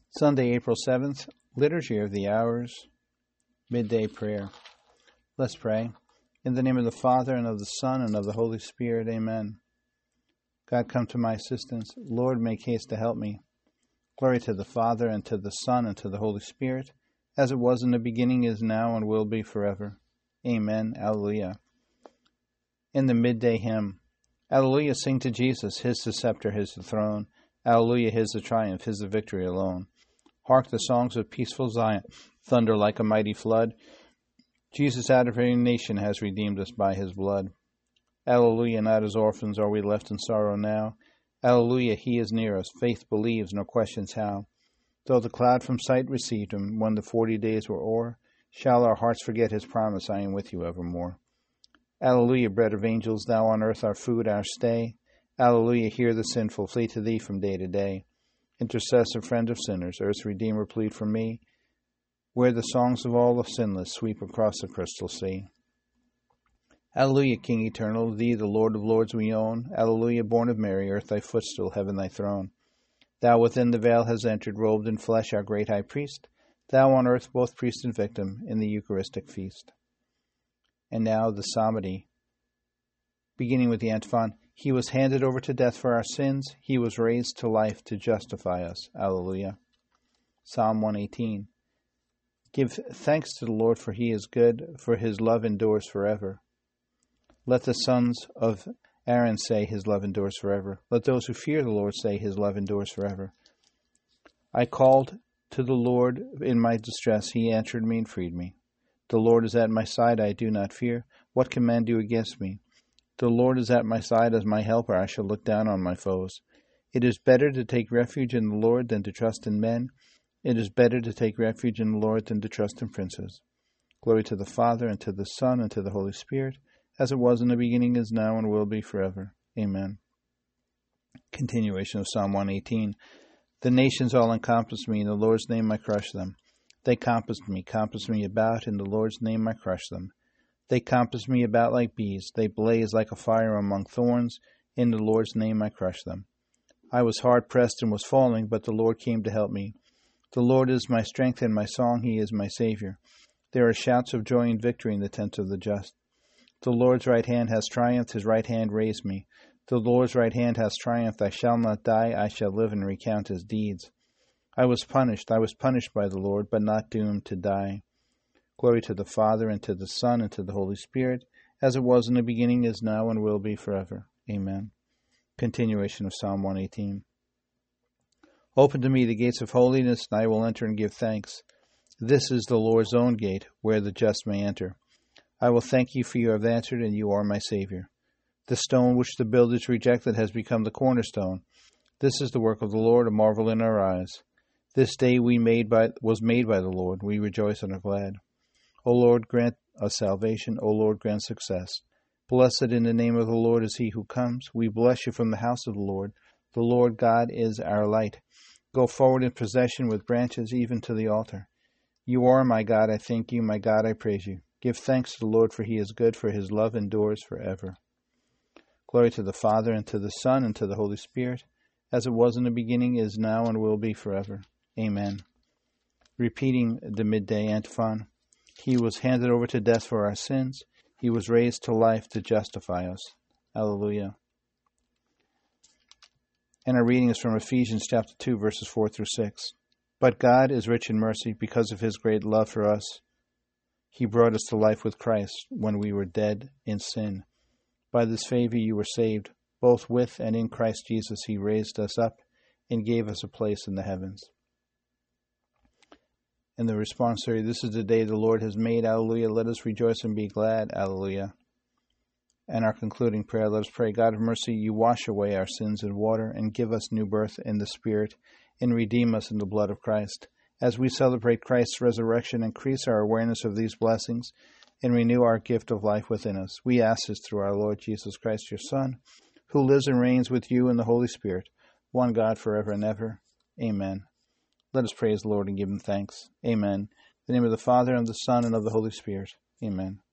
Sunday, April 7th, Liturgy of the Hours, Midday Prayer. Let's pray. In the name of the Father, and of the Son, and of the Holy Spirit, Amen. God, come to my assistance. Lord, make haste to help me. Glory to the Father, and to the Son, and to the Holy Spirit, as it was in the beginning, is now, and will be forever. Amen. Alleluia. In the Midday Hymn. Alleluia, sing to Jesus, His the scepter, His the throne. Alleluia, His the triumph, His the victory alone. Hark the songs of peaceful Zion, thunder like a mighty flood. Jesus out of every nation has redeemed us by His blood. Alleluia, not as orphans are we left in sorrow now. Alleluia, He is near us, faith believes, nor questions how. Though the cloud from sight received Him, when the 40 days were o'er, shall our hearts forget His promise, I am with you evermore. Alleluia, bread of angels, thou on earth our food, our stay. Alleluia, hear the sinful, flee to thee from day to day. Intercessor, friend of sinners, earth's Redeemer, plead for me, where the songs of all the sinless sweep across the crystal sea. Alleluia, King eternal, thee the Lord of lords we own. Alleluia, born of Mary, earth thy footstool, heaven thy throne. Thou within the veil hast entered, robed in flesh, our great high priest. Thou on earth both priest and victim in the Eucharistic feast. And now the psalmody, beginning with the antiphon. He was handed over to death for our sins. He was raised to life to justify us. Alleluia. Psalm 118. Give thanks to the Lord, for He is good, for His love endures forever. Let the sons of Aaron say, His love endures forever. Let those who fear the Lord say, His love endures forever. I called to the Lord in my distress. He answered me and freed me. The Lord is at my side. I do not fear. What can man do against me? The Lord is at my side as my helper. I shall look down on my foes. It is better to take refuge in the Lord than to trust in men. It is better to take refuge in the Lord than to trust in princes. Glory to the Father, and to the Son, and to the Holy Spirit, as it was in the beginning, is now, and will be forever. Amen. Continuation of Psalm 118. The nations all encompassed me. In the Lord's name I crushed them. They compassed me about. In the Lord's name I crushed them. They compass me about like bees. They blaze like a fire among thorns. In the Lord's name I crushed them. I was hard pressed and was falling, but the Lord came to help me. The Lord is my strength and my song. He is my Savior. There are shouts of joy and victory in the tents of the just. The Lord's right hand has triumphed. His right hand raised me. The Lord's right hand has triumphed. I shall not die. I shall live and recount His deeds. I was punished by the Lord, but not doomed to die. Glory to the Father, and to the Son, and to the Holy Spirit, as it was in the beginning, is now, and will be forever. Amen. Continuation of Psalm 118. Open to me the gates of holiness, and I will enter and give thanks. This is the Lord's own gate, where the just may enter. I will thank you, for you have answered, and you are my Savior. The stone which the builders rejected has become the cornerstone. This is the work of the Lord, a marvel in our eyes. This day was made by the Lord. We rejoice and are glad. O Lord, grant us salvation. O Lord, grant success. Blessed in the name of the Lord is He who comes. We bless you from the house of the Lord. The Lord God is our light. Go forward in procession with branches even to the altar. You are my God, I thank you. My God, I praise you. Give thanks to the Lord, for He is good, for His love endures forever. Glory to the Father, and to the Son, and to the Holy Spirit, as it was in the beginning, is now, and will be forever. Amen. Repeating the midday antiphon. He was handed over to death for our sins. He was raised to life to justify us. Alleluia. And our reading is from Ephesians chapter 2, verses 4 through 6. But God is rich in mercy because of His great love for us. He brought us to life with Christ when we were dead in sin. By this favor you were saved, both with and in Christ Jesus. He raised us up and gave us a place in the heavens. And the responsory, this is the day the Lord has made. Alleluia. Let us rejoice and be glad. Alleluia. And our concluding prayer, let us pray. God of mercy, you wash away our sins in water and give us new birth in the Spirit and redeem us in the blood of Christ. As we celebrate Christ's resurrection, increase our awareness of these blessings and renew our gift of life within us. We ask this through our Lord Jesus Christ, your Son, who lives and reigns with you in the Holy Spirit, one God forever and ever. Amen. Let us praise the Lord and give Him thanks. Amen. In the name of the Father, and of the Son, and of the Holy Spirit. Amen.